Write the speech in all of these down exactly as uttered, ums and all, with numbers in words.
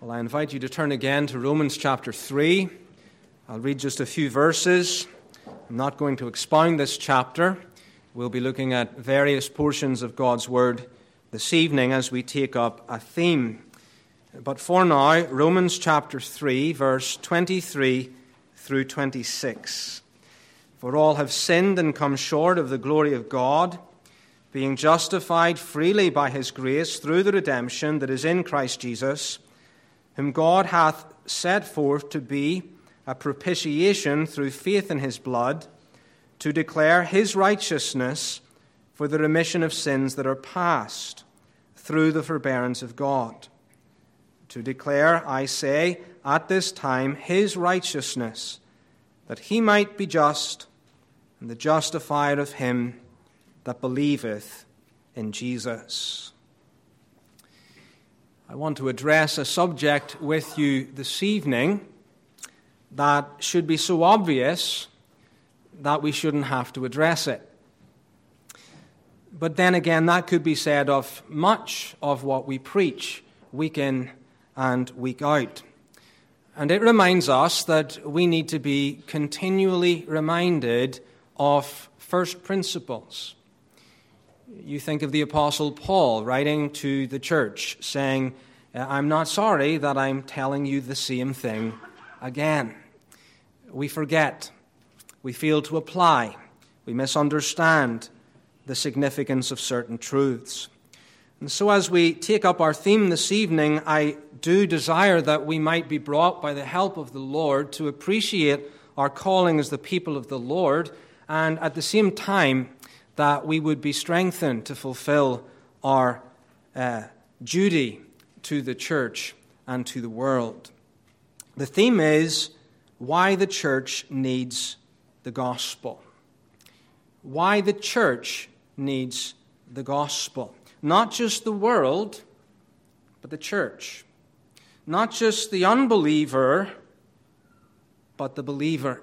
Well, I invite you to turn again to Romans chapter three. I'll read just a few verses. I'm not going to expound this chapter. We'll be looking at various portions of God's Word this evening as we take up a theme. But for now, Romans chapter three, verse twenty-three through twenty-six. For all have sinned and come short of the glory of God, being justified freely by his grace through the redemption that is in Christ Jesus, whom God hath set forth to be a propitiation through faith in his blood, to declare his righteousness for the remission of sins that are past, through the forbearance of God. To declare, I say, at this time his righteousness, that he might be just and the justifier of him that believeth in Jesus. I want to address a subject with you this evening that should be so obvious that we shouldn't have to address it. But then again, that could be said of much of what we preach week in and week out. And it reminds us that we need to be continually reminded of first principles. You think of the Apostle Paul writing to the church saying, I'm not sorry that I'm telling you the same thing again. We forget, we fail to apply, we misunderstand the significance of certain truths. And so as we take up our theme this evening, I do desire that we might be brought by the help of the Lord to appreciate our calling as the people of the Lord, and at the same time that we would be strengthened to fulfill our uh, duty to the church and to the world. The theme is why the church needs the gospel. Why the church needs the gospel. Not just the world, but the church. Not just the unbeliever, but the believer.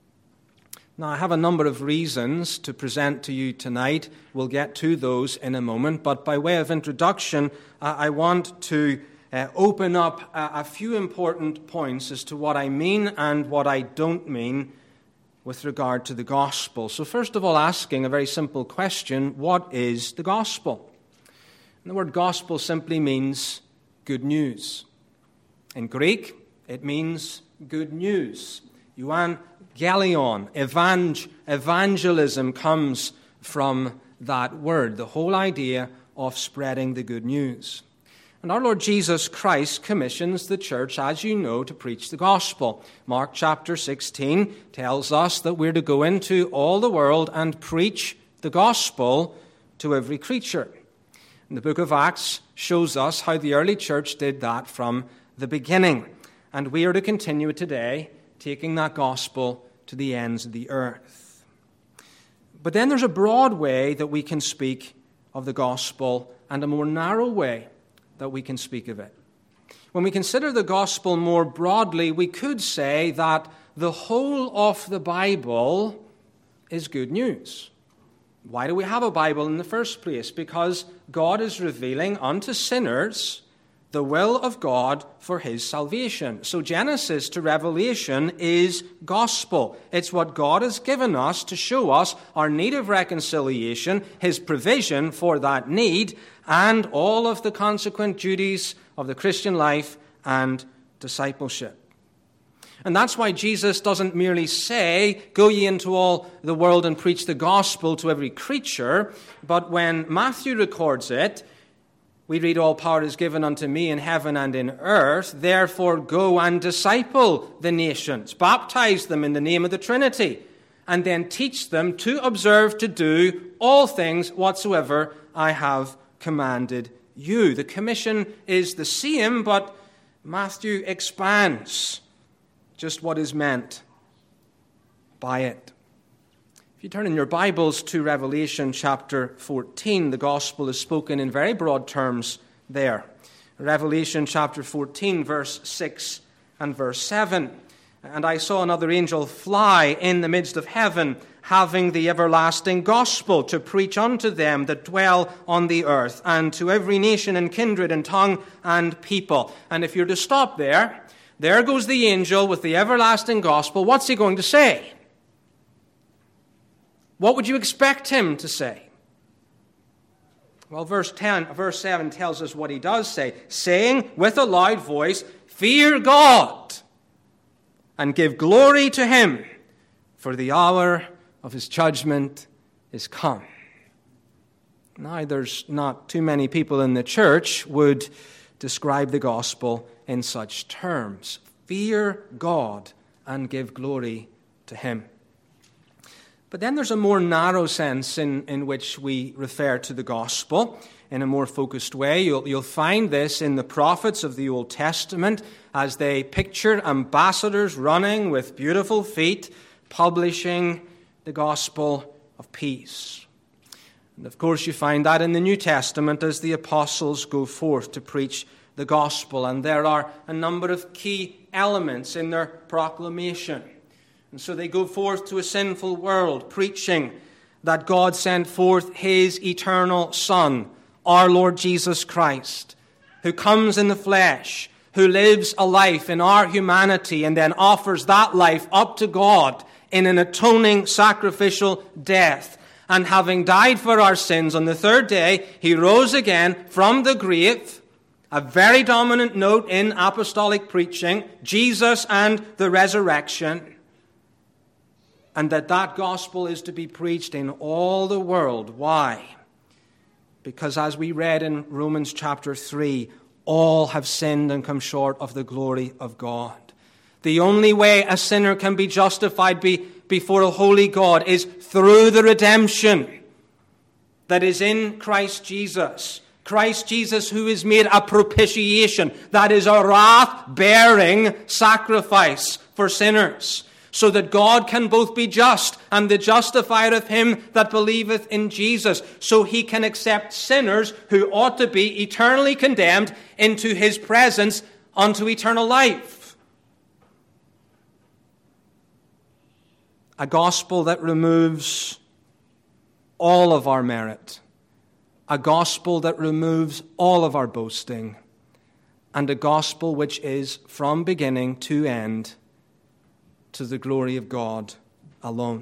Now, I have a number of reasons to present to you tonight. We'll get to those in a moment. But by way of introduction, uh, I want to uh, open up a, a few important points as to what I mean and what I don't mean with regard to the gospel. So first of all, asking a very simple question, what is the gospel? And the word gospel simply means good news. In Greek, it means good news. Euangelion, evang- evangelism comes from that word, the whole idea of spreading the good news. And our Lord Jesus Christ commissions the church, as you know, to preach the gospel. Mark chapter sixteen tells us that we're to go into all the world and preach the gospel to every creature. And the book of Acts shows us how the early church did that from the beginning. And we are to continue it today, taking that gospel to the ends of the earth. But then there's a broad way that we can speak of the gospel and a more narrow way that we can speak of it. When we consider the gospel more broadly, we could say that the whole of the Bible is good news. Why do we have a Bible in the first place? Because God is revealing unto sinners the will of God for his salvation. So Genesis to Revelation is gospel. It's what God has given us to show us our need of reconciliation, his provision for that need, and all of the consequent duties of the Christian life and discipleship. And that's why Jesus doesn't merely say, go ye into all the world and preach the gospel to every creature, but when Matthew records it, we read, all power is given unto me in heaven and in earth, therefore go and disciple the nations, baptize them in the name of the Trinity, and then teach them to observe to do all things whatsoever I have commanded you. The commission is the same, but Matthew expands just what is meant by it. If you turn in your Bibles to Revelation chapter fourteen, the gospel is spoken in very broad terms there. Revelation chapter fourteen, verse six and verse seven. And I saw another angel fly in the midst of heaven, having the everlasting gospel to preach unto them that dwell on the earth, and to every nation and kindred and tongue and people. And if you're to stop there, there goes the angel with the everlasting gospel. What's he going to say? What would you expect him to say? Well, verse ten, verse seven tells us what he does say, saying with a loud voice, "Fear God, and give glory to him, for the hour of his judgment is come." Now, there's not too many people in the church would describe the gospel in such terms. Fear God and give glory to him. But then there's a more narrow sense in, in which we refer to the gospel in a more focused way. You'll, you'll find this in the prophets of the Old Testament as they picture ambassadors running with beautiful feet, publishing the gospel of peace. And of course you find that in the New Testament as the apostles go forth to preach the gospel. And there are a number of key elements in their proclamation. And so they go forth to a sinful world, preaching that God sent forth his eternal Son, our Lord Jesus Christ, who comes in the flesh, who lives a life in our humanity and then offers that life up to God in an atoning sacrificial death. And having died for our sins on the third day, he rose again from the grave. A very dominant note in apostolic preaching, Jesus and the resurrection. And that that gospel is to be preached in all the world. Why? Because as we read in Romans chapter three, all have sinned and come short of the glory of God. The only way a sinner can be justified be, before a holy God is through the redemption that is in Christ Jesus. Christ Jesus, who is made a propitiation, that is a wrath-bearing sacrifice for sinners, so that God can both be just and the justifier of him that believeth in Jesus, so he can accept sinners who ought to be eternally condemned into his presence unto eternal life. A gospel that removes all of our merit, a gospel that removes all of our boasting, and a gospel which is from beginning to end to the glory of God alone.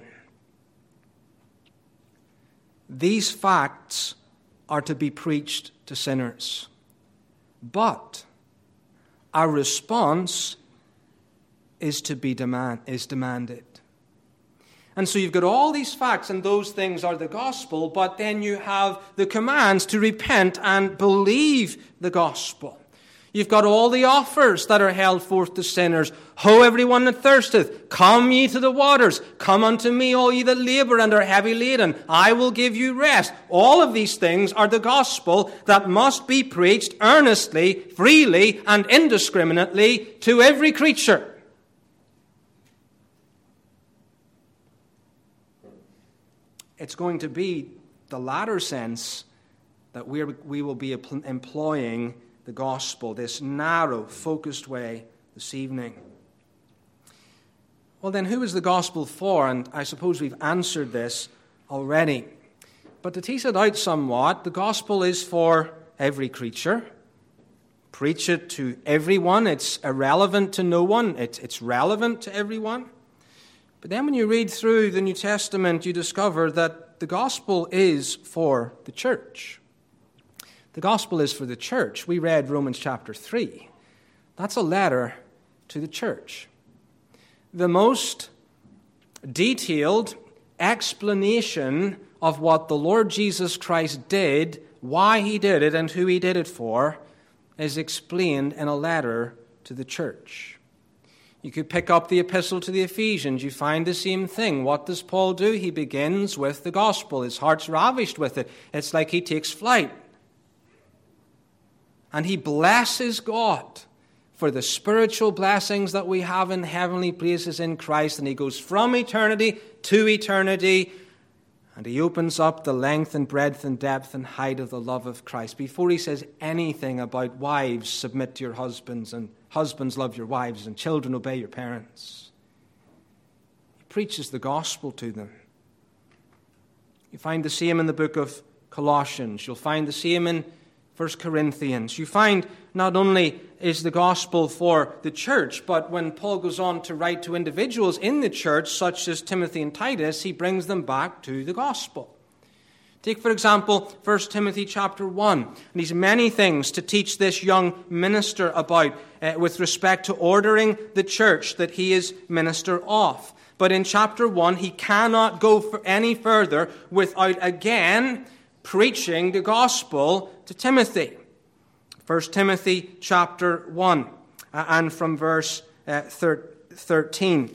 These facts are to be preached to sinners, but our response is to be demand is demanded. And so you've got all these facts, and those things are the gospel, but then you have the commands to repent and believe the gospel. You've got all the offers that are held forth to sinners. Ho, everyone that thirsteth, come ye to the waters. Come unto me, all ye that labor and are heavy laden. I will give you rest. All of these things are the gospel that must be preached earnestly, freely, and indiscriminately to every creature. It's going to be the latter sense that we're, we will be employing the gospel, this narrow, focused way this evening. Well, then, who is the gospel for? And I suppose we've answered this already. But to tease it out somewhat, the gospel is for every creature. Preach it to everyone. It's irrelevant to no one. It's, it's relevant to everyone. But then when you read through the New Testament, you discover that the gospel is for the church. The gospel is for the church. We read Romans chapter three. That's a letter to the church. The most detailed explanation of what the Lord Jesus Christ did, why he did it, and who he did it for, is explained in a letter to the church. You could pick up the epistle to the Ephesians. You find the same thing. What does Paul do? He begins with the gospel. His heart's ravished with it. It's like he takes flight. And he blesses God for the spiritual blessings that we have in heavenly places in Christ. And he goes from eternity to eternity. And he opens up the length and breadth and depth and height of the love of Christ. Before he says anything about wives, submit to your husbands, and husbands, love your wives, and children, obey your parents. preaches the gospel to them. You find the same in the book of Colossians. You'll find the same in First Corinthians. You find not only is the gospel for the church, but when Paul goes on to write to individuals in the church, such as Timothy and Titus, he brings them back to the gospel. Take, for example, First Timothy chapter one. And he's many things to teach this young minister about uh, with respect to ordering the church that he is minister of. But in chapter one, he cannot go for any further without again preaching the gospel to Timothy. First Timothy chapter one, uh, and from verse uh, thirteen.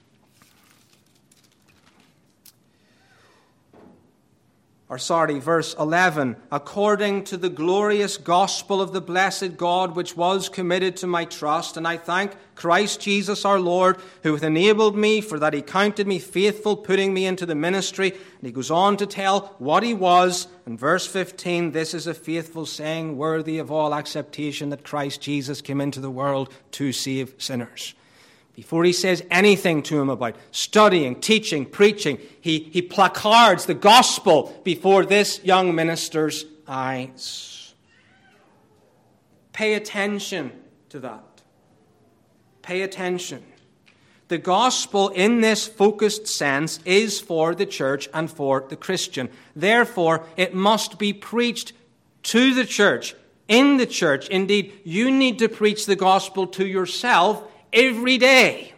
Or sorry, verse eleven. According to the glorious gospel of the blessed God, which was committed to my trust, and I thank Christ Jesus our Lord, who hath enabled me, for that he counted me faithful, putting me into the ministry. And he goes on to tell what he was. In verse fifteen, this is a faithful saying, worthy of all acceptation, that Christ Jesus came into the world to save sinners. Before he says anything to him about studying, teaching, preaching, he, he placards the gospel before this young minister's eyes. Pay attention to that. Pay attention. The gospel in this focused sense is for the church and for the Christian. Therefore, it must be preached to the church, in the church. Indeed, you need to preach the gospel to yourself every day.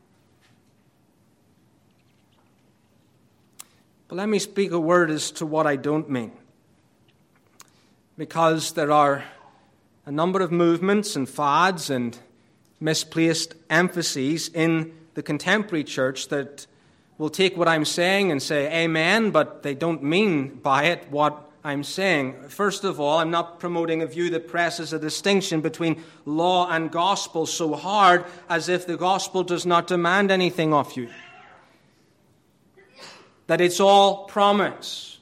But let me speak a word as to what I don't mean. Because there are a number of movements and fads and misplaced emphases in the contemporary church that will take what I'm saying and say amen, but they don't mean by it what I'm saying. First of all, I'm not promoting a view that presses a distinction between law and gospel so hard as if the gospel does not demand anything of you. That it's all promise.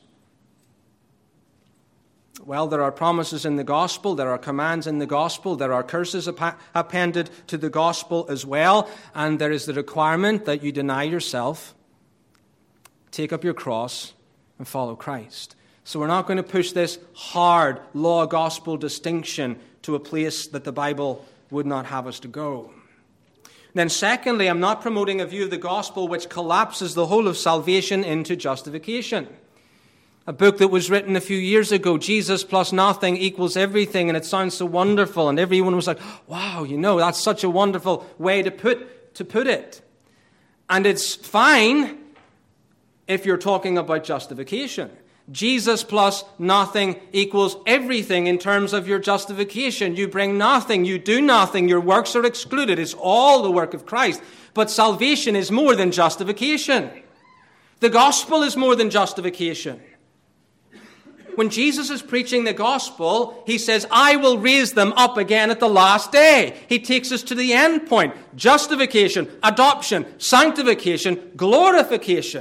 Well, there are promises in the gospel, there are commands in the gospel, there are curses app- appended to the gospel as well, and there is the requirement that you deny yourself, take up your cross, and follow Christ. So we're not going to push this hard law-gospel distinction to a place that the Bible would not have us to go. Then secondly, I'm not promoting a view of the gospel which collapses the whole of salvation into justification. A book that was written a few years ago, Jesus plus nothing equals everything, and it sounds so wonderful, and everyone was like, wow, you know, that's such a wonderful way to put, to put it. And it's fine if you're talking about justification. Jesus plus nothing equals everything in terms of your justification. You bring nothing, you do nothing, your works are excluded. It's all the work of Christ. But salvation is more than justification. The gospel is more than justification. When Jesus is preaching the gospel, he says, I will raise them up again at the last day. He takes us to the end point. Justification, adoption, sanctification, glorification.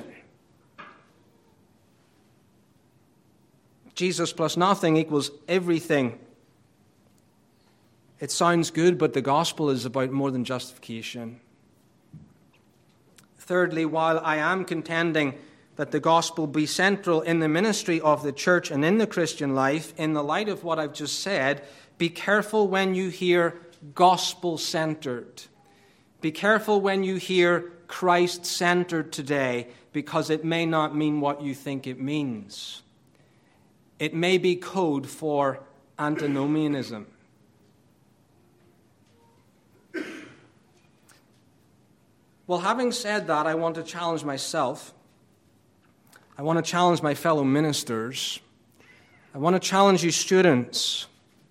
Jesus plus nothing equals everything. It sounds good, but the gospel is about more than justification. Thirdly, while I am contending that the gospel be central in the ministry of the church and in the Christian life, in the light of what I've just said, be careful when you hear gospel-centered. Be careful when you hear Christ-centered today, because it may not mean what you think it means. It may be code for antinomianism. Well, having said that, I want to challenge myself. I want to challenge my fellow ministers. I want to challenge you students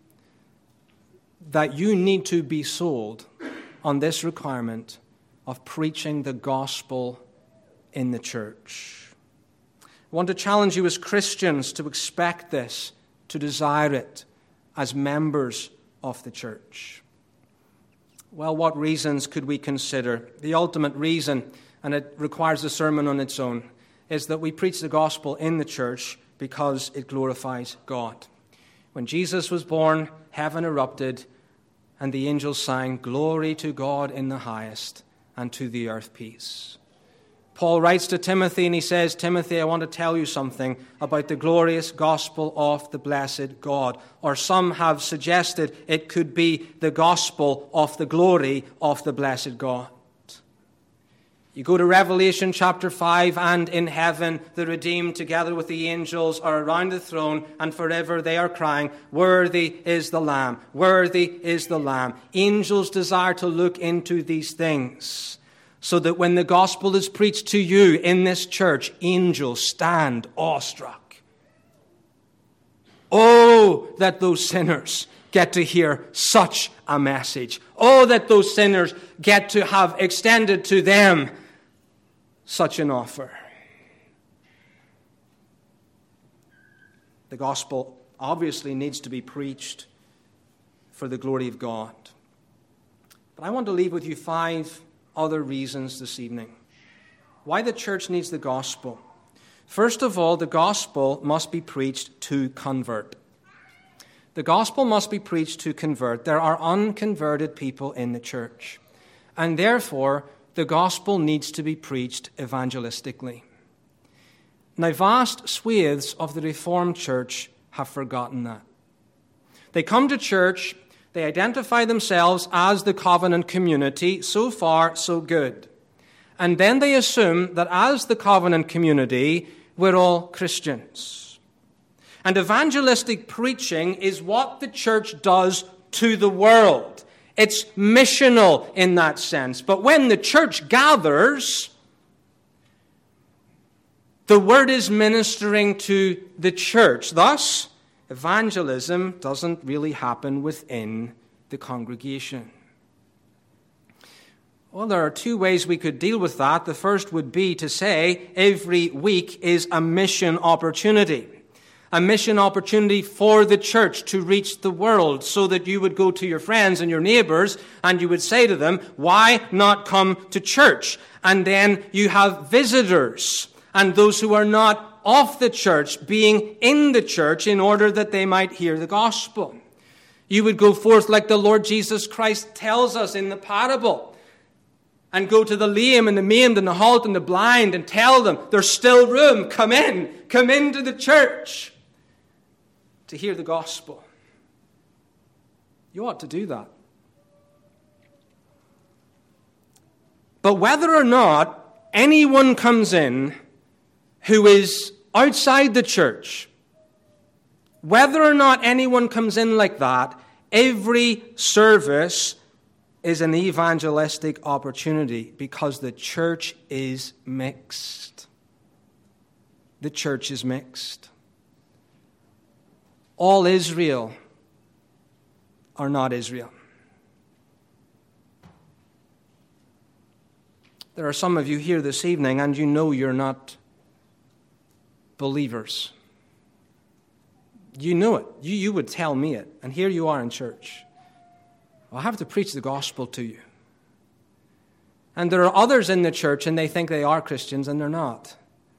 that you need to be sold on this requirement of preaching the gospel in the church. I want to challenge you as Christians to expect this, to desire it as members of the church. Well, what reasons could we consider? The ultimate reason, and it requires a sermon on its own, is that we preach the gospel in the church because it glorifies God. When Jesus was born, heaven erupted, and the angels sang, "Glory to God in the highest, and to the earth peace." Paul writes to Timothy and he says, Timothy, I want to tell you something about the glorious gospel of the blessed God. Or some have suggested it could be the gospel of the glory of the blessed God. You go to Revelation chapter five, and in heaven the redeemed together with the angels are around the throne, and forever they are crying, worthy is the Lamb, worthy is the Lamb. Angels desire to look into these things, so that when the gospel is preached to you in this church, angels stand awestruck. Oh, that those sinners get to hear such a message. Oh, that those sinners get to have extended to them such an offer. The gospel obviously needs to be preached for the glory of God. But I want to leave with you five other reasons this evening why the church needs the gospel. First of all, the gospel must be preached to convert. The gospel must be preached to convert. There are unconverted people in the church, and therefore the gospel needs to be preached evangelistically. Now, vast swathes of the Reformed church have forgotten that. They come to church, they identify themselves as the covenant community. So far, so good. And then they assume that as the covenant community, we're all Christians. And evangelistic preaching is what the church does to the world. It's missional in that sense. But when the church gathers, the word is ministering to the church. Thus, evangelism doesn't really happen within the congregation. Well, there are two ways we could deal with that. The first would be to say every week is a mission opportunity. A mission opportunity for the church to reach the world, so that you would go to your friends and your neighbors and you would say to them, why not come to church? And then you have visitors and those who are not of the church being in the church in order that they might hear the gospel. You would go forth like the Lord Jesus Christ tells us in the parable, and go to the lame and the maimed and the halt and the blind and tell them, there's still room, come in, come into the church to hear the gospel. You ought to do that. But whether or not anyone comes in who is outside the church, whether or not anyone comes in like that, every service is an evangelistic opportunity, because the church is mixed. The church is mixed. All Israel are not Israel. There are some of you here this evening, and you know you're not believers. You know it. You, you would tell me it. And here you are in church. I have to preach the gospel to you. And there are others in the church, and they think they are Christians, and they're not.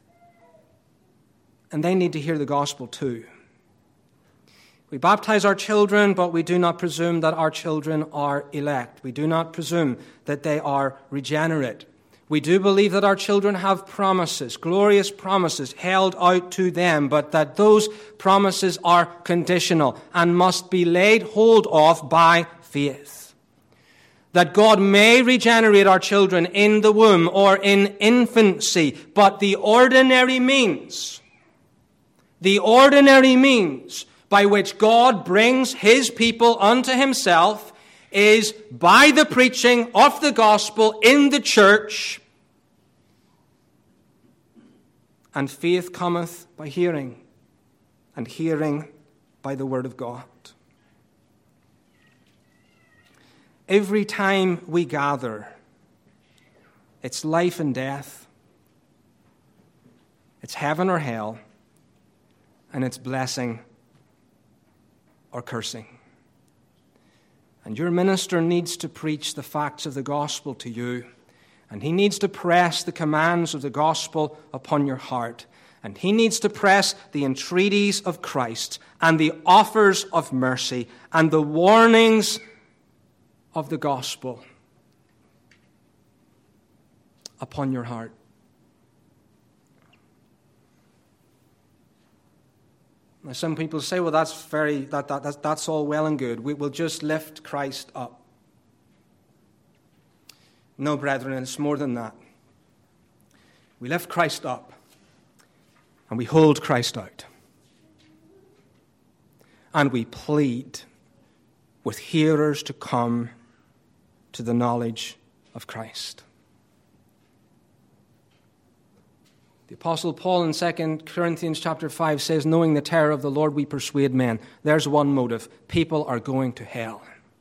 And they need to hear the gospel too. We baptize our children, but we do not presume that our children are elect. We do not presume that they are regenerate. We do believe that our children have promises, glorious promises held out to them, but that those promises are conditional and must be laid hold of by faith. That God may regenerate our children in the womb or in infancy, but the ordinary means, the ordinary means by which God brings his people unto himself is by the preaching of the gospel in the church. And faith cometh by hearing, and hearing by the word of God. Every time we gather, it's life and death, it's heaven or hell, and it's blessing or cursing. And your minister needs to preach the facts of the gospel to you, and he needs to press the commands of the gospel upon your heart, and he needs to press the entreaties of Christ and the offers of mercy and the warnings of the gospel upon your heart. Now, some people say, well, that's very that, that that's, that's all well and good. We will just lift Christ up. No, brethren, it's more than that. We lift Christ up and we hold Christ out. And we plead with hearers to come to the knowledge of Christ. The Apostle Paul in Second Corinthians chapter five says, knowing the terror of the Lord, we persuade men. There's one motive. People are going to hell.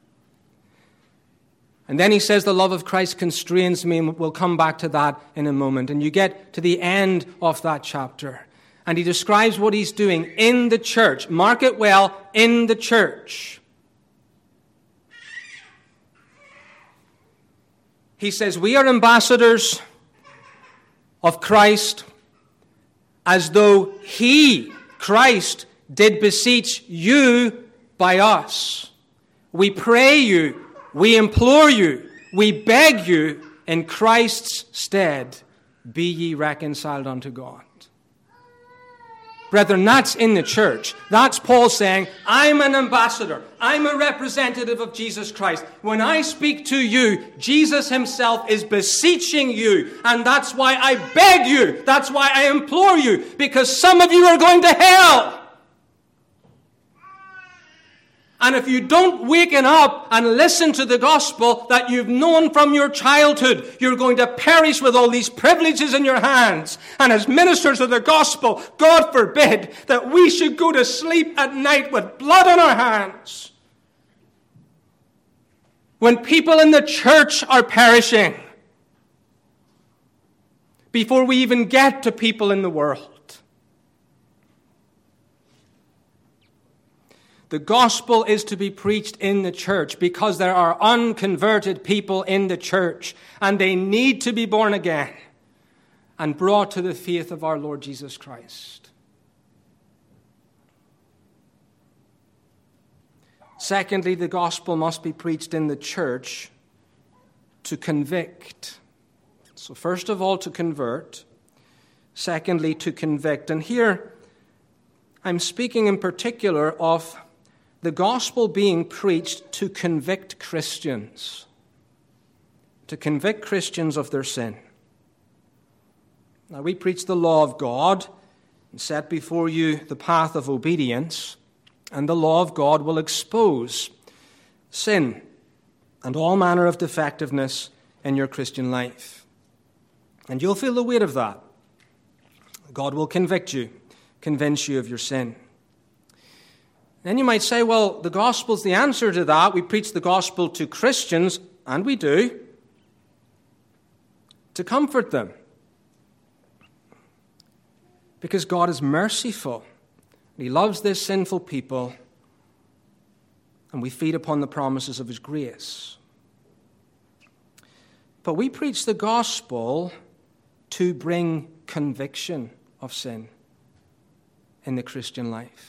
And then he says, the love of Christ constrains me, and we'll come back to that in a moment. And you get to the end of that chapter, and he describes what he's doing in the church. Mark it well, in the church. He says, we are ambassadors of Christ, as though he, Christ, did beseech you by us. We pray you, we implore you, we beg you, in Christ's stead, be ye reconciled unto God. Brethren, that's in the church. That's Paul saying, I'm an ambassador. I'm a representative of Jesus Christ. When I speak to you, Jesus himself is beseeching you. And that's why I beg you. That's why I implore you. Because some of you are going to hell. And if you don't waken up and listen to the gospel that you've known from your childhood, you're going to perish with all these privileges in your hands. And as ministers of the gospel, God forbid that we should go to sleep at night with blood on our hands. When people in the church are perishing, before we even get to people in the world. The gospel is to be preached in the church because there are unconverted people in the church and they need to be born again and brought to the faith of our Lord Jesus Christ. Secondly, the gospel must be preached in the church to convict. So first of all, to convert. Secondly, to convict. And here I'm speaking in particular of the gospel being preached to convict Christians, to convict Christians of their sin. Now, we preach the law of God and set before you the path of obedience, and the law of God will expose sin and all manner of defectiveness in your Christian life. And you'll feel the weight of that. God will convict you, convince you of your sin. Then you might say, well, the gospel's the answer to that. We preach the gospel to Christians, and we do, to comfort them. Because God is merciful. He loves this sinful people, and we feed upon the promises of his grace. But we preach the gospel to bring conviction of sin in the Christian life.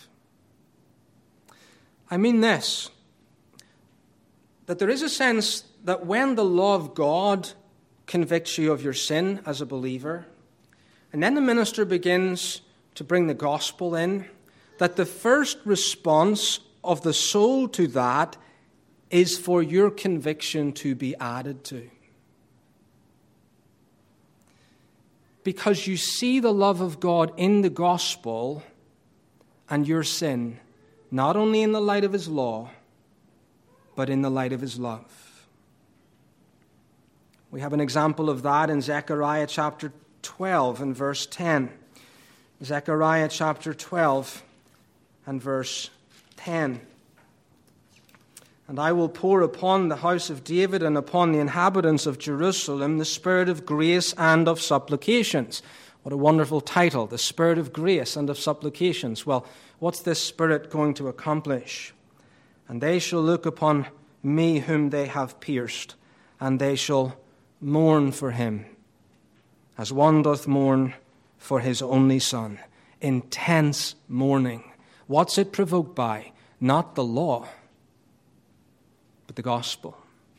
I mean this, that there is a sense that when the law of God convicts you of your sin as a believer, and then the minister begins to bring the gospel in, that the first response of the soul to that is for your conviction to be added to. Because you see the love of God in the gospel and your sin, not only in the light of his law, but in the light of his love. We have an example of that in Zechariah chapter twelve and verse ten. Zechariah chapter twelve and verse ten. And I will pour upon the house of David and upon the inhabitants of Jerusalem the spirit of grace and of supplications. What a wonderful title, the spirit of grace and of supplications. Well, what's this spirit going to accomplish? And they shall look upon me whom they have pierced, and they shall mourn for him, as one doth mourn for his only son. Intense mourning. What's it provoked by? Not the law, but the gospel.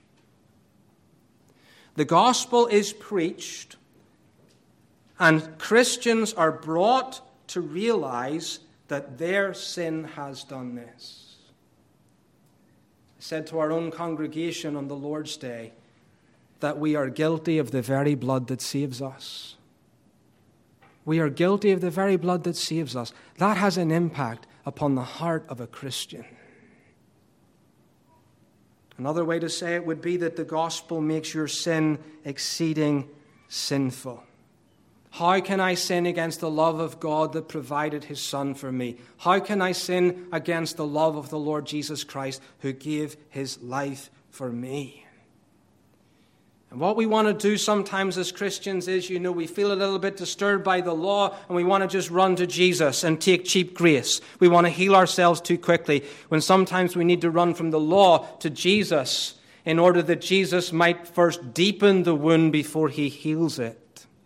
The gospel is preached, and Christians are brought to realize that their sin has done this. I said to our own congregation on the Lord's Day that we are guilty of the very blood that saves us. We are guilty of the very blood that saves us. That has an impact upon the heart of a Christian. Another way to say it would be that the gospel makes your sin exceeding sinful. How can I sin against the love of God that provided his Son for me? How can I sin against the love of the Lord Jesus Christ who gave his life for me? And what we want to do sometimes as Christians is, you know, we feel a little bit disturbed by the law and we want to just run to Jesus and take cheap grace. We want to heal ourselves too quickly, when sometimes we need to run from the law to Jesus in order that Jesus might first deepen the wound before he heals it.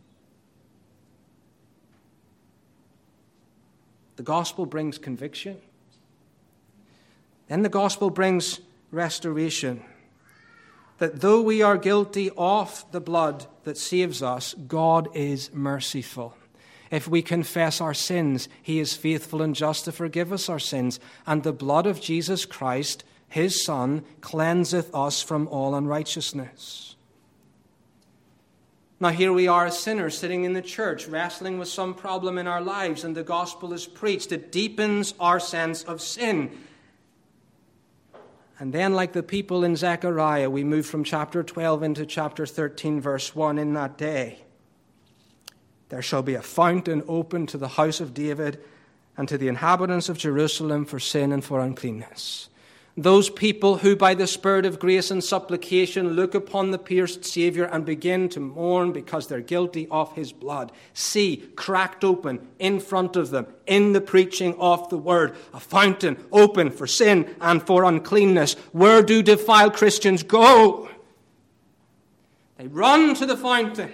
The gospel brings conviction. Then the gospel brings restoration. That though we are guilty of the blood that saves us, God is merciful. If we confess our sins, he is faithful and just to forgive us our sins. And the blood of Jesus Christ, his Son, cleanseth us from all unrighteousness. Now here we are as sinners sitting in the church, wrestling with some problem in our lives, and the gospel is preached. It deepens our sense of sin. And then, like the people in Zechariah, we move from chapter twelve into chapter thirteen, verse one. In that day, there shall be a fountain open to the house of David and to the inhabitants of Jerusalem for sin and for uncleanness. Those people who by the Spirit of grace and supplication look upon the pierced Savior and begin to mourn because they're guilty of his blood. See, cracked open in front of them, in the preaching of the word, a fountain open for sin and for uncleanness. Where do defiled Christians go? They run to the fountain.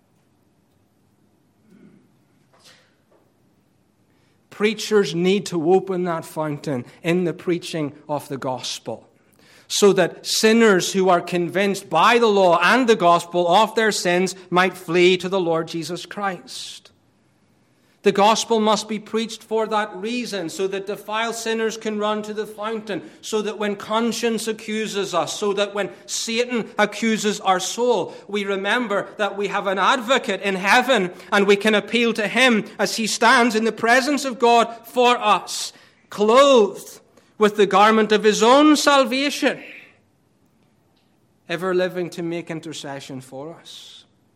Preachers need to open that fountain in the preaching of the gospel, so that sinners who are convinced by the law and the gospel of their sins might flee to the Lord Jesus Christ. The gospel must be preached for that reason, so that defiled sinners can run to the fountain, so that when conscience accuses us, so that when Satan accuses our soul, we remember that we have an advocate in heaven and we can appeal to him as he stands in the presence of God for us, clothed with the garment of his own salvation, ever living to make intercession for us.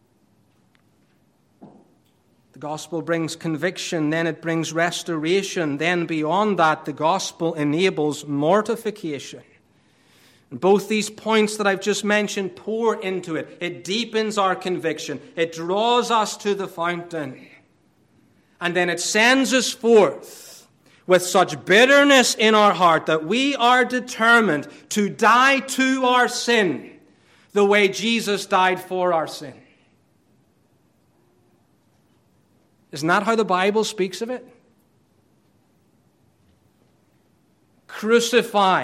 The gospel brings conviction, then it brings restoration. Then beyond that, the gospel enables mortification. And both these points that I've just mentioned pour into it. It deepens our conviction. It draws us to the fountain. And then it sends us forth with such bitterness in our heart that we are determined to die to our sin the way Jesus died for our sin. Isn't that how the Bible speaks of it? Crucify,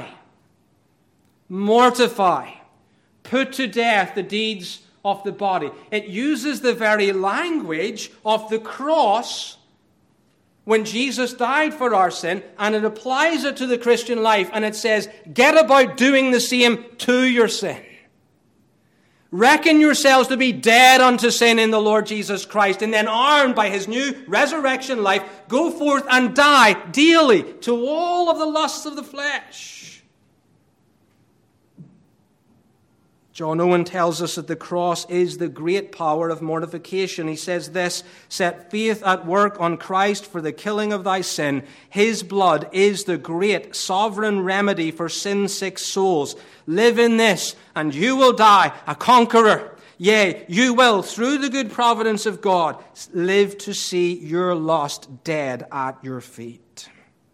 mortify, put to death the deeds of the body. It uses the very language of the cross when Jesus died for our sin, and it applies it to the Christian life, and it says, get about doing the same to your sin. Reckon yourselves to be dead unto sin in the Lord Jesus Christ, and then armed by his new resurrection life, go forth and die daily to all of the lusts of the flesh. John Owen tells us that the cross is the great power of mortification. He says this, set faith at work on Christ for the killing of thy sin. His blood is the great sovereign remedy for sin-sick souls. Live in this, and you will die a conqueror. Yea, you will, through the good providence of God, live to see your lost dead at your feet.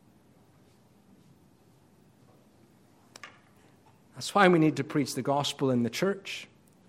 That's why we need to preach the gospel in the church,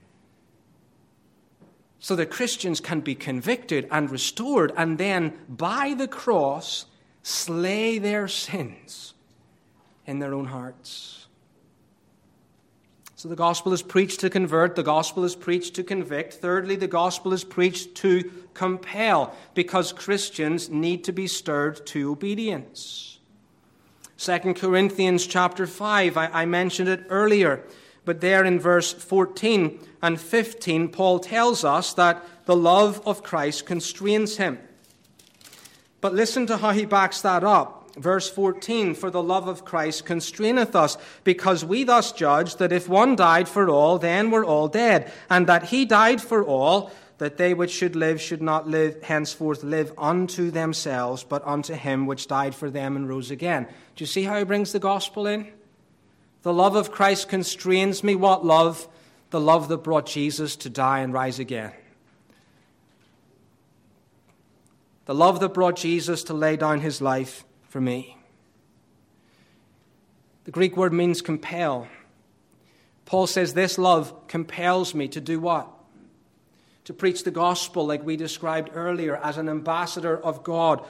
so that Christians can be convicted and restored, and then, by the cross, slay their sins in their own hearts. So the gospel is preached to convert. The gospel is preached to convict. Thirdly, the gospel is preached to compel, because Christians need to be stirred to obedience. Second Corinthians chapter five, I, I mentioned it earlier, but there in verse fourteen and fifteen, Paul tells us that the love of Christ constrains him. But listen to how he backs that up. Verse fourteen, for the love of Christ constraineth us, because we thus judge that if one died for all, then we're all dead, and that he died for all, that they which should live should not live henceforth live unto themselves, but unto him which died for them and rose again. Do you see how he brings the gospel in? The love of Christ constrains me. What love? The love that brought Jesus to die and rise again. The love that brought Jesus to lay down his life for me. The Greek word means compel. Paul says this love compels me to do what? To preach the gospel, like we described earlier, as an ambassador of God,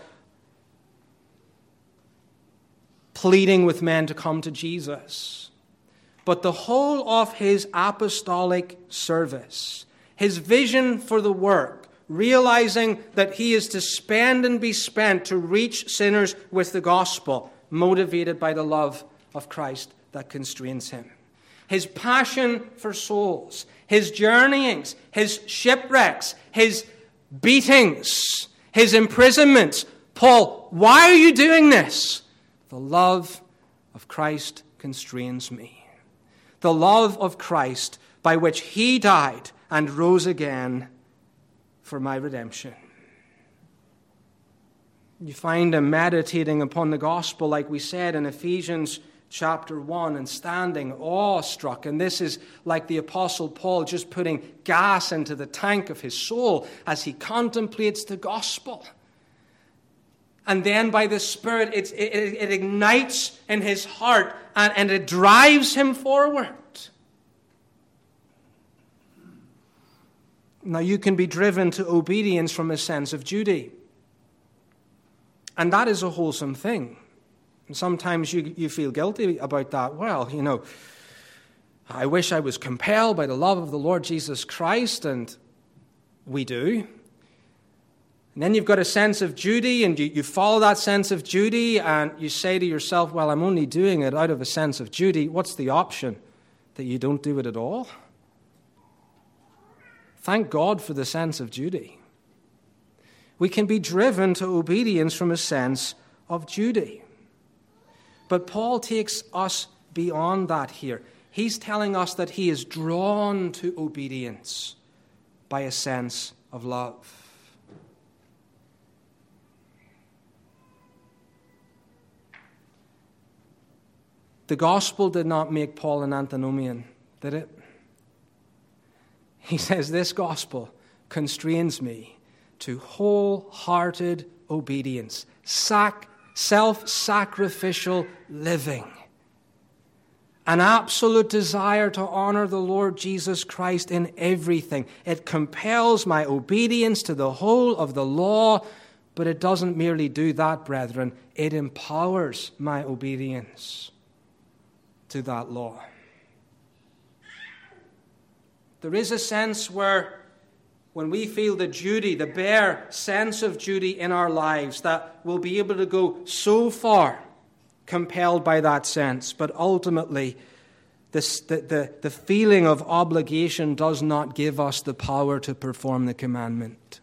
pleading with men to come to Jesus. But the whole of his apostolic service, his vision for the work, realizing that he is to spend and be spent to reach sinners with the gospel, motivated by the love of Christ that constrains him. His passion for souls, his journeyings, his shipwrecks, his beatings, his imprisonments. Paul, why are you doing this? The love of Christ constrains me. The love of Christ by which he died and rose again for my redemption. You find him meditating upon the gospel, like we said in Ephesians chapter one, and standing awestruck. And this is like the Apostle Paul just putting gas into the tank of his soul as he contemplates the gospel. And then by the Spirit, it, it, it ignites in his heart and, and it drives him forward. Now, you can be driven to obedience from a sense of duty. And that is a wholesome thing. And sometimes you, you feel guilty about that. Well, you know, I wish I was compelled by the love of the Lord Jesus Christ, and we do. And then you've got a sense of duty, and you, you follow that sense of duty, and you say to yourself, well, I'm only doing it out of a sense of duty. What's the option? That you don't do it at all? Thank God for the sense of duty. We can be driven to obedience from a sense of duty. But Paul takes us beyond that here. He's telling us that he is drawn to obedience by a sense of love. The gospel did not make Paul an antinomian, did it? He says, this gospel constrains me to wholehearted obedience, sac- self-sacrificial living, an absolute desire to honor the Lord Jesus Christ in everything. It compels my obedience to the whole of the law, but it doesn't merely do that, brethren. It empowers my obedience to that law. There is a sense where when we feel the duty, the bare sense of duty in our lives, that we'll be able to go so far compelled by that sense. But ultimately, this, the, the, the feeling of obligation does not give us the power to perform the commandment.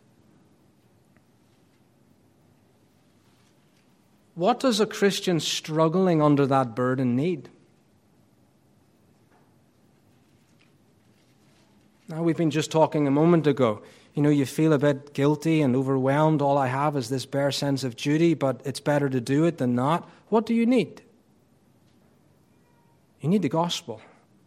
What does a Christian struggling under that burden need? Now, we've been just talking a moment ago. You know, you feel a bit guilty and overwhelmed. All I have is this bare sense of duty, but it's better to do it than not. What do you need? You need the gospel.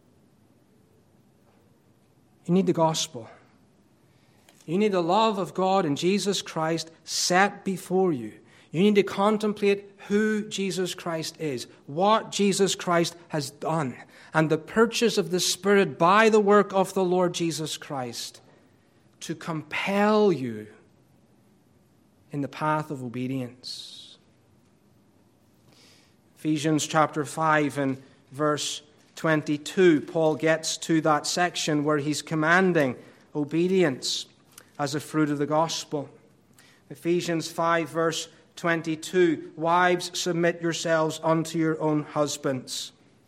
You need the gospel. You need the love of God in Jesus Christ set before you. You need to contemplate who Jesus Christ is, what Jesus Christ has done, and the purchase of the Spirit by the work of the Lord Jesus Christ to compel you in the path of obedience. Ephesians chapter five and verse twenty-two, Paul gets to that section where he's commanding obedience as a fruit of the gospel. Ephesians five, verse twenty-two, wives, submit yourselves unto your own husbands,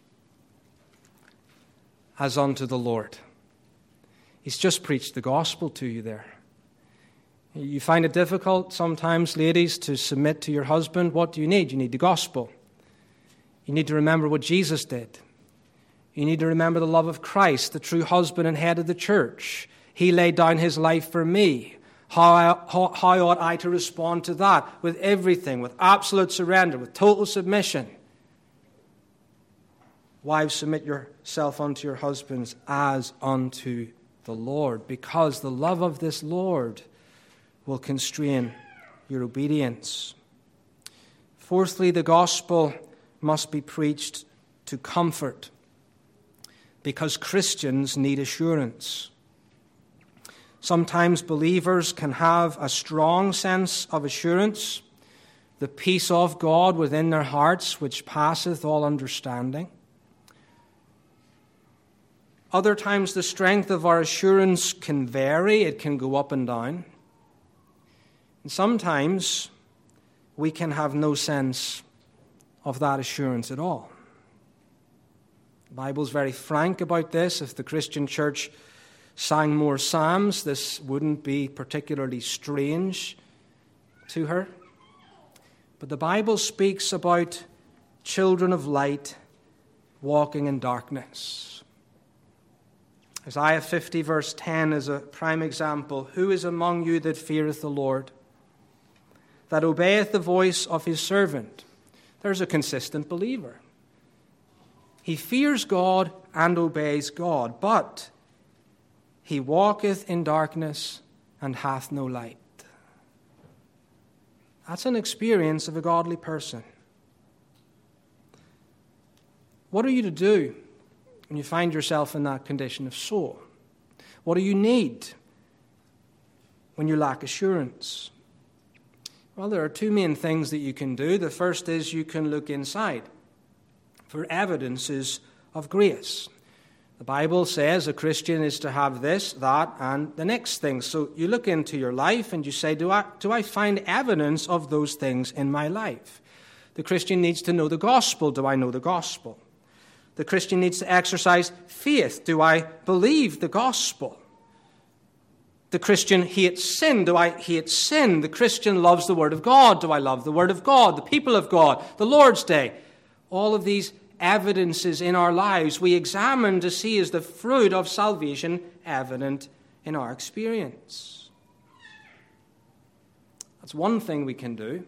as unto the Lord. He's just preached the gospel to you there. You find it difficult sometimes, ladies, to submit to your husband. What do you need? You need the gospel. You need to remember what Jesus did. You need to remember the love of Christ, the true husband and head of the church. He laid down his life for me. How, I, how, how ought I to respond to that? With everything, with absolute surrender, with total submission. Wives, submit yourself unto your husbands as unto the Lord, because the love of this Lord will constrain your obedience. Fourthly, the gospel must be preached to comfort, because Christians need assurance. Sometimes believers can have a strong sense of assurance, the peace of God within their hearts, which passeth all understanding. Other times the strength of our assurance can vary, it can go up and down. And sometimes we can have no sense of that assurance at all. The Bible's very frank about this. If the Christian church sang more psalms, this wouldn't be particularly strange to her. But the Bible speaks about children of light walking in darkness. Isaiah fifty, verse ten is a prime example. Who is among you that feareth the Lord, that obeyeth the voice of his servant? There's a consistent believer. He fears God and obeys God, but he walketh in darkness and hath no light. That's an experience of a godly person. What are you to do when you find yourself in that condition of soul? What do you need when you lack assurance? Well, there are two main things that you can do. The first is you can look inside for evidences of grace. The Bible says a Christian is to have this, that, and the next thing. So you look into your life and you say, do I, do I find evidence of those things in my life? The Christian needs to know the gospel. Do I know the gospel? The Christian needs to exercise faith. Do I believe the gospel? The Christian hates sin. Do I hate sin? The Christian loves the Word of God. Do I love the Word of God, the people of God, the Lord's Day? All of these evidences in our lives we examine to see is the fruit of salvation evident in our experience. That's one thing we can do.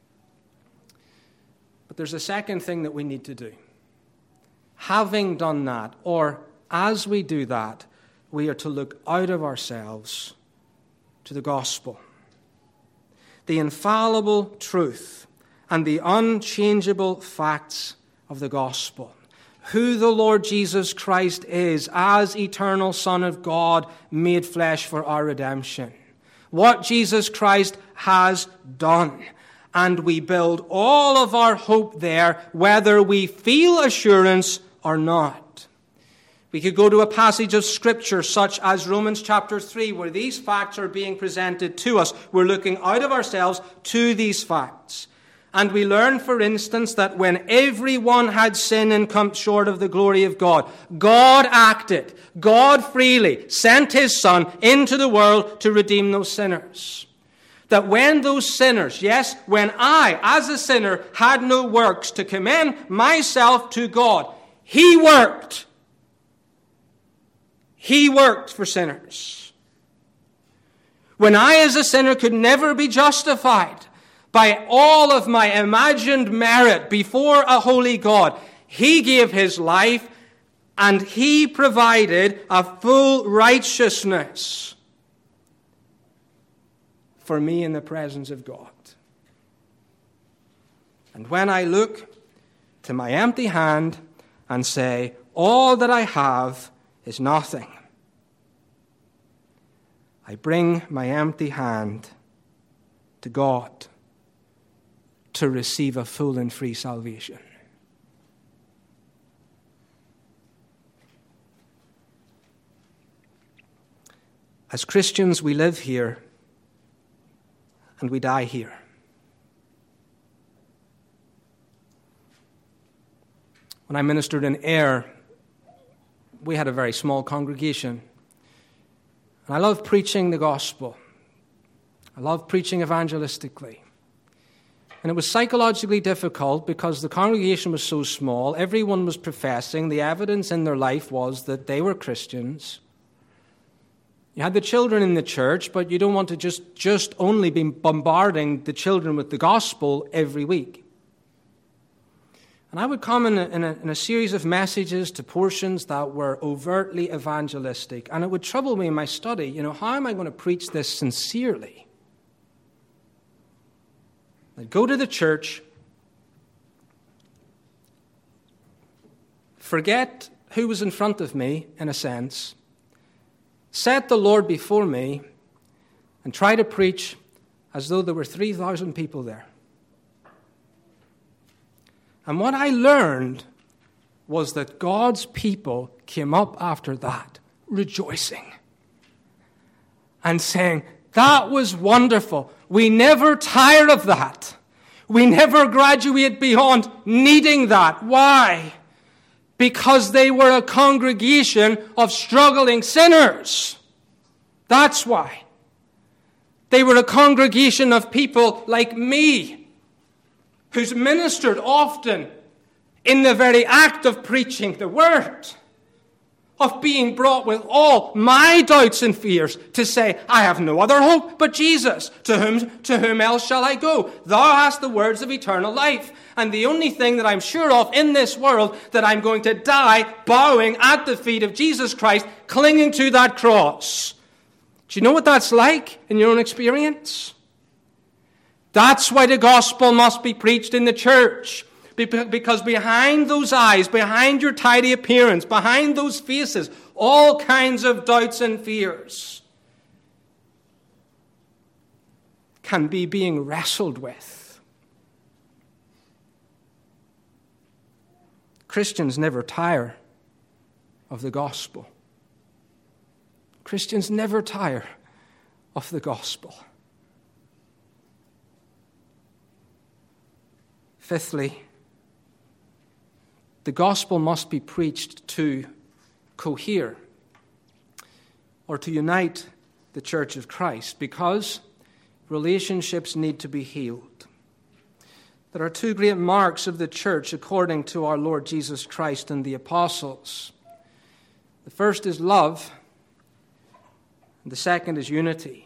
But there's a second thing that we need to do. Having done that, or as we do that, we are to look out of ourselves to the gospel. The infallible truth and the unchangeable facts of the gospel. Who the Lord Jesus Christ is as eternal Son of God made flesh for our redemption. What Jesus Christ has done. And we build all of our hope there, whether we feel assurance or not. We could go to a passage of Scripture such as Romans chapter three, where these facts are being presented to us. We're looking out of ourselves to these facts. And we learn, for instance, that when everyone had sinned and come short of the glory of God, God acted. God freely sent his Son into the world to redeem those sinners. That when those sinners, yes, when I, as a sinner, had no works to commend myself to God, he worked. He worked for sinners. When I, as a sinner, could never be justified by all of my imagined merit before a holy God, he gave his life and he provided a full righteousness for me in the presence of God. And when I look to my empty hand and say, all that I have is nothing, I bring my empty hand to God to receive a full and free salvation. As Christians, we live here and we die here. When I ministered in Ayr, we had a very small congregation. And I love preaching the gospel. I love preaching evangelistically. And it was psychologically difficult because the congregation was so small. Everyone was professing. The evidence in their life was that they were Christians. You had the children in the church, but you don't want to just, just only be bombarding the children with the gospel every week. And I would come in a, in, a, in a series of messages to portions that were overtly evangelistic. And it would trouble me in my study, you know, how am I going to preach this sincerely? I'd go to the church, forget who was in front of me, in a sense, set the Lord before me, and try to preach as though there were three thousand people there. And what I learned was that God's people came up after that, rejoicing and saying, that was wonderful. We never tire of that. We never graduate beyond needing that. Why? Because they were a congregation of struggling sinners. That's why. They were a congregation of people like me, who's ministered often in the very act of preaching the word, of being brought with all my doubts and fears to say, I have no other hope but Jesus. To whom, to whom else shall I go? Thou hast the words of eternal life. And the only thing that I'm sure of in this world, that I'm going to die bowing at the feet of Jesus Christ, clinging to that cross. Do you know what that's like in your own experience? That's why the gospel must be preached in the church. Because behind those eyes, behind your tidy appearance, behind those faces, all kinds of doubts and fears can be being wrestled with. Christians never tire of the gospel. Christians never tire of the gospel. Fifthly, the gospel must be preached to cohere or to unite the church of Christ, because relationships need to be healed. There are two great marks of the church according to our Lord Jesus Christ and the apostles. The first is love, and the second is unity.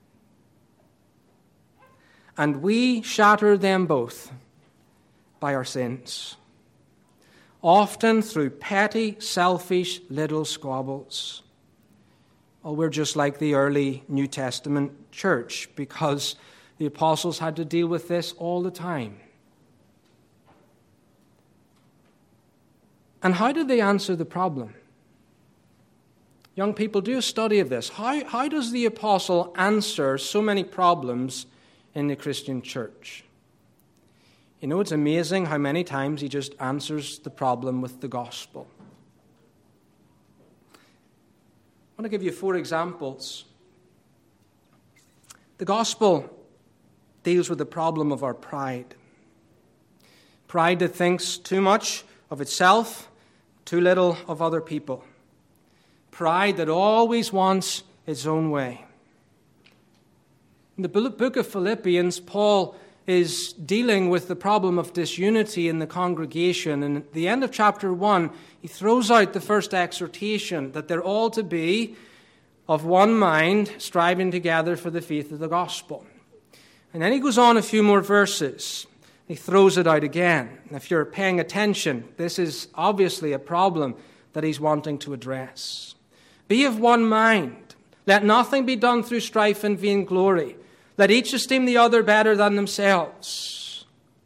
And we shatter them both by our sins, often through petty, selfish little squabbles. Oh, we're just like the early New Testament church, because the apostles had to deal with this all the time. And how did they answer the problem? Young people, do a study of this. How, how does the apostle answer so many problems in the Christian church? You know, it's amazing how many times he just answers the problem with the gospel. I want to give you four examples. The gospel deals with the problem of our pride. Pride that thinks too much of itself, too little of other people. Pride that always wants its own way. In the book of Philippians, Paul is dealing with the problem of disunity in the congregation. And at the end of chapter one, he throws out the first exhortation that they're all to be of one mind, striving together for the faith of the gospel. And then he goes on a few more verses. He throws it out again. And if you're paying attention, this is obviously a problem that he's wanting to address. Be of one mind. Let nothing be done through strife and vainglory. Let each esteem the other better than themselves.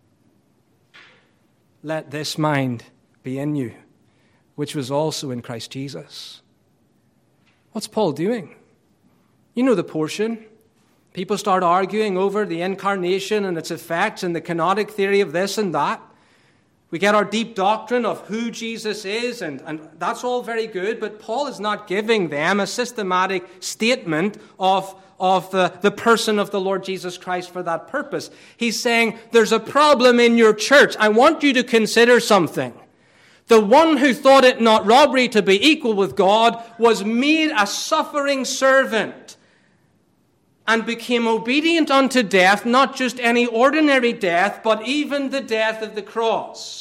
Let this mind be in you, which was also in Christ Jesus. What's Paul doing? You know the portion. People start arguing over the incarnation and its effects and the kenotic theory of this and that. We get our deep doctrine of who Jesus is, and, and that's all very good, but Paul is not giving them a systematic statement of, of the, the person of the Lord Jesus Christ for that purpose. He's saying, there's a problem in your church. I want you to consider something. The one who thought it not robbery to be equal with God was made a suffering servant and became obedient unto death, not just any ordinary death, but even the death of the cross.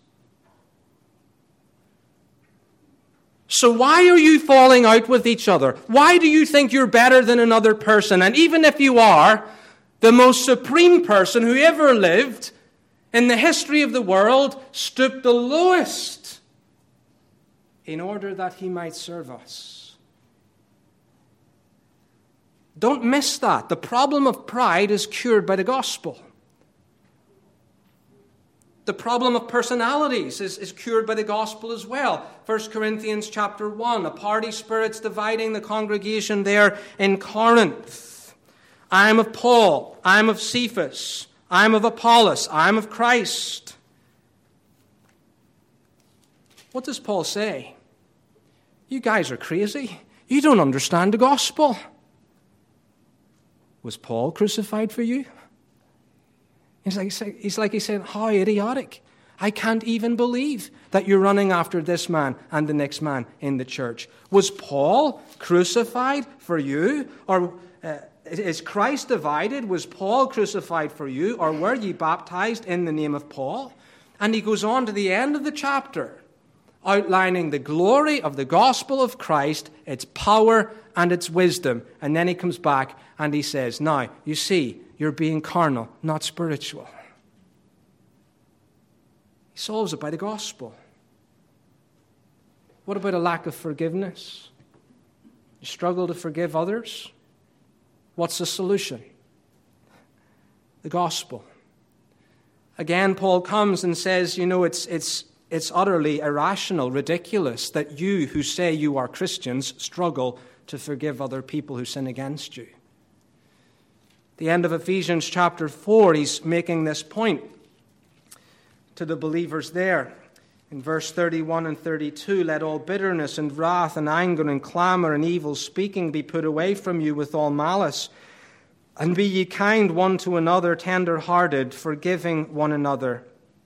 So why are you falling out with each other? Why do you think you're better than another person? And even if you are, the most supreme person who ever lived in the history of the world stooped the lowest in order that he might serve us. Don't miss that. The problem of pride is cured by the gospel. The problem of personalities is, is cured by the gospel as well. First Corinthians chapter one, a party spirit's dividing the congregation there in Corinth. I am of Paul, I am of Cephas, I am of Apollos, I am of Christ. What does Paul say? You guys are crazy. You don't understand the gospel. Was Paul crucified for you? He's like, he's like he's saying, how idiotic. I can't even believe that you're running after this man and the next man in the church. Was Paul crucified for you? Or uh, is Christ divided? Was Paul crucified for you? Or were ye baptized in the name of Paul? And he goes on to the end of the chapter, outlining the glory of the gospel of Christ, its power and its wisdom. And then he comes back and he says, now, you see, you're being carnal, not spiritual. He solves it by the gospel. What about a lack of forgiveness? You struggle to forgive others? What's the solution? The gospel. Again, Paul comes and says, you know, it's, it's, it's utterly irrational, ridiculous that you who say you are Christians struggle to forgive other people who sin against you. The end of Ephesians chapter four, he's making this point to the believers there. In verse thirty-one and thirty-two, let all bitterness and wrath and anger and clamor and evil speaking be put away from you with all malice. And be ye kind one to another, tender-hearted, forgiving one another,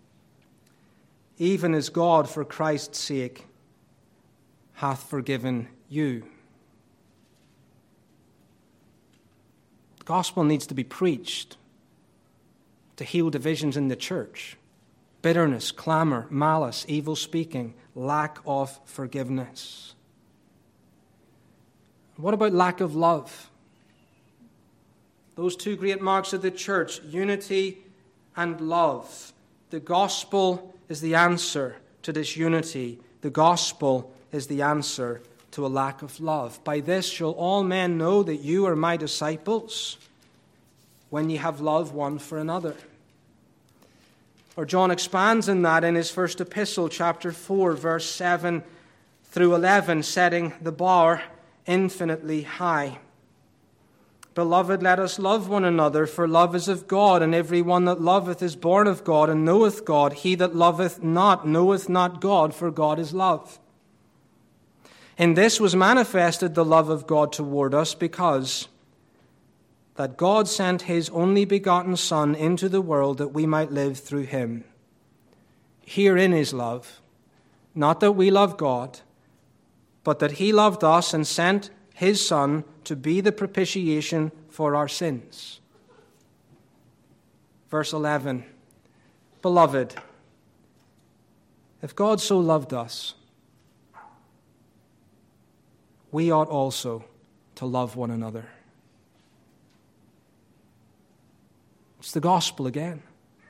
even as God for Christ's sake hath forgiven you. The gospel needs to be preached to heal divisions in the church. Bitterness, clamor, malice, evil speaking, lack of forgiveness. What about lack of love? Those two great marks of the church, unity and love. The gospel is the answer to this unity. The gospel is the answer to a lack of love. By this shall all men know that you are my disciples, when ye have love one for another. Or John expands on that in his first epistle, chapter four, verse seven through eleven, setting the bar infinitely high. Beloved, let us love one another, for love is of God, and every one that loveth is born of God, and knoweth God. He that loveth not knoweth not God, for God is love. In this was manifested the love of God toward us, because that God sent his only begotten Son into the world that we might live through him. Herein is love, not that we love God, but that he loved us and sent his Son to be the propitiation for our sins. Verse eleven, Beloved, if God so loved us, we ought also to love one another. It's the gospel again.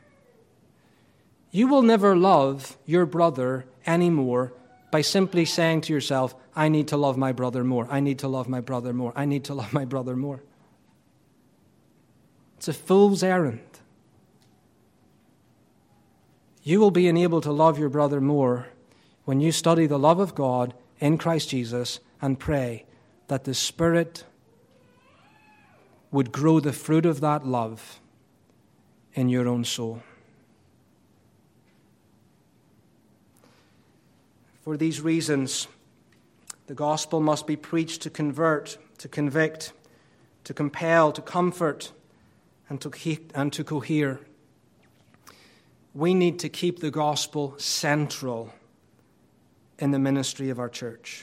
You will never love your brother anymore by simply saying to yourself, I need to love my brother more. I need to love my brother more. I need to love my brother more. It's a fool's errand. You will be enabled to love your brother more when you study the love of God in Christ Jesus and pray that the Spirit would grow the fruit of that love in your own soul. For these reasons, the gospel must be preached to convert, to convict, to compel, to comfort, and to keep, and to cohere. We need to keep the gospel central in the ministry of our church.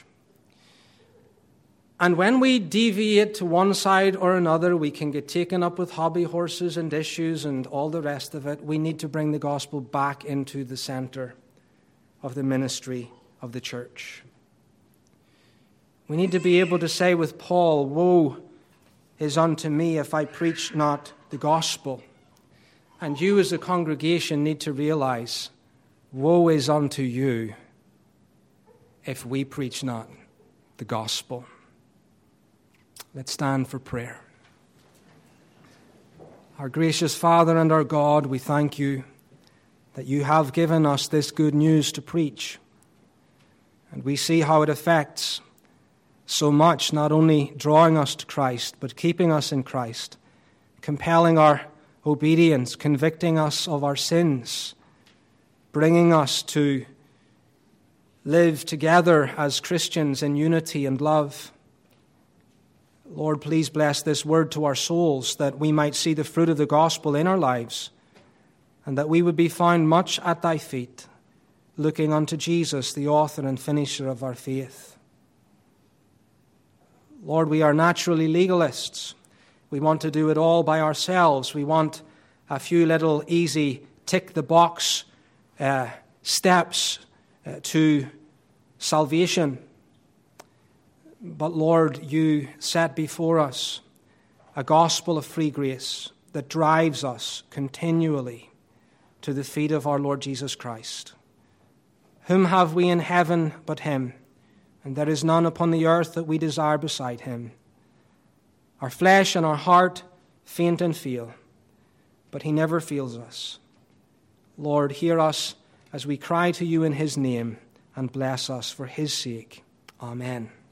And when we deviate to one side or another, we can get taken up with hobby horses and issues and all the rest of it. We need to bring the gospel back into the center of the ministry of the church. We need to be able to say with Paul, "Woe is unto me if I preach not the gospel." And you as a congregation need to realize, woe is unto you if we preach not the gospel. Let's stand for prayer. Our gracious Father and our God, we thank you that you have given us this good news to preach. And we see how it affects so much, not only drawing us to Christ, but keeping us in Christ, compelling our obedience, convicting us of our sins, bringing us to live together as Christians in unity and love. Lord, please bless this word to our souls, that we might see the fruit of the gospel in our lives, and that we would be found much at thy feet, looking unto Jesus, the author and finisher of our faith. Lord, we are naturally legalists. We want to do it all by ourselves. We want a few little easy tick-the-box uh, steps uh, to salvation. But Lord, you set before us a gospel of free grace that drives us continually to the feet of our Lord Jesus Christ. Whom have we in heaven but him? And there is none upon the earth that we desire beside him. Our flesh and our heart faint and fail, but he never fails us. Lord, hear us as we cry to you in his name, and bless us for his sake. Amen.